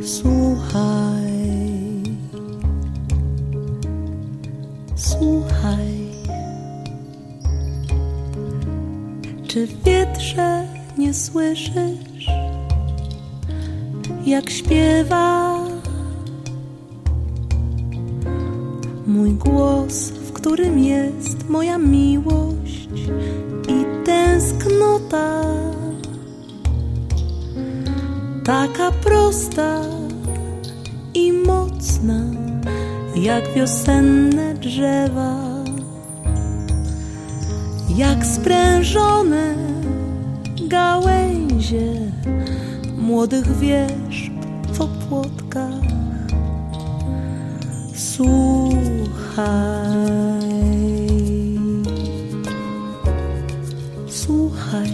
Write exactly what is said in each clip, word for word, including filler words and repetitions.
Słuchaj, słuchaj, czy w wietrze nie słyszysz, jak śpiewa mój głos, w którym jest moja miłość i tęsknota, taka prosta i mocna, jak wiosenne drzewa, jak sprężone gałęzie młodych wierzb w opłotkach. Słuchaj, słuchaj,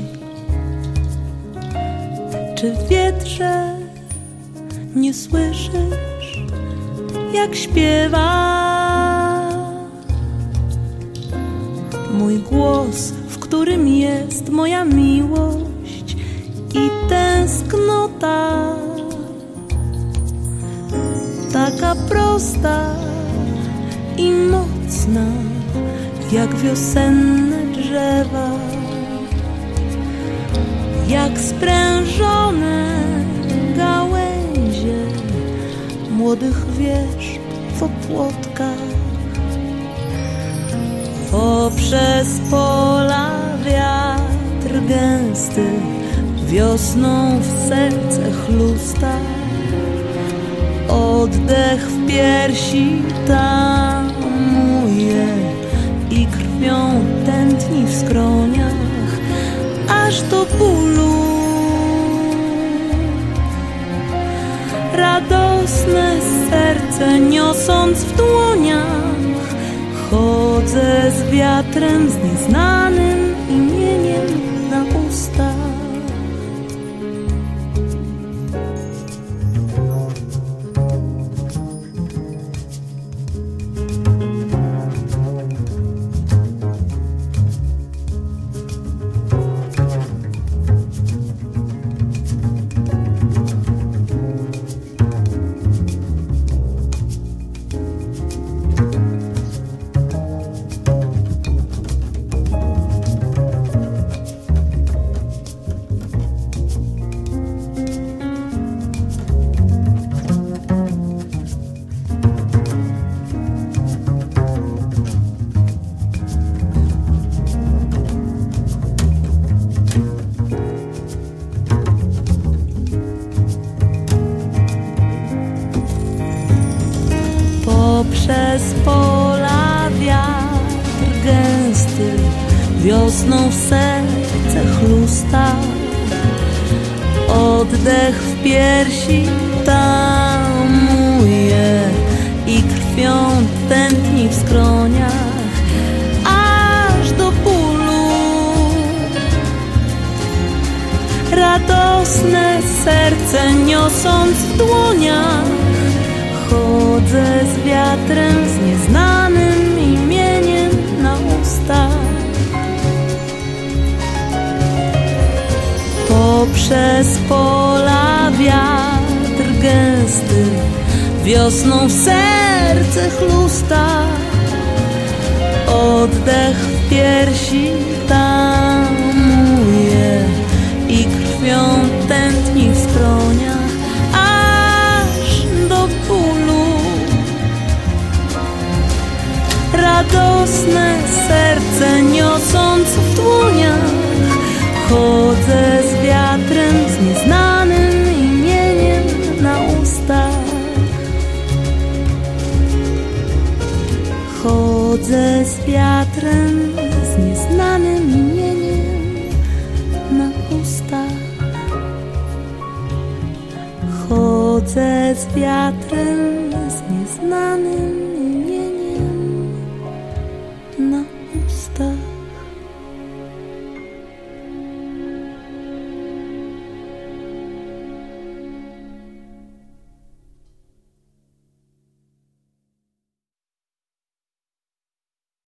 czy w wietrze nie słyszysz, jak śpiewa mój głos, w którym jest moja miłość i tęsknota, taka prosta i mocna, jak wiosenne drzewa, jak sprężone gałęzie młodych wierzb w opłotkach. Poprzez pola wiatr gęsty wiosną w serce chlusta, oddech w piersi tamuje i krwią tętni w skroniach, aż do bólu. Radosne serce niosąc w dłoniach, chodzę z wiatrem, z nieznanym imieniem na ustach. Poprzez pola wiatr gęsty wiosną w serce chlusta, oddech w piersi tamuje i krwią tętni w skroniach, aż do bólu. Radosne serce niosąc w dłoniach, chodzę z wiatrem, z nieznanym imieniem na ustach. Poprzez pola wiatr gęsty wiosną w serce chlusta, oddech w piersi tamuje i krwią tętni w skroniach, radosne serce niosąc w dłoniach, chodzę z wiatrem, z nieznanym imieniem na ustach. Chodzę z wiatrem, z nieznanym imieniem na ustach. Chodzę z wiatrem, z nieznanym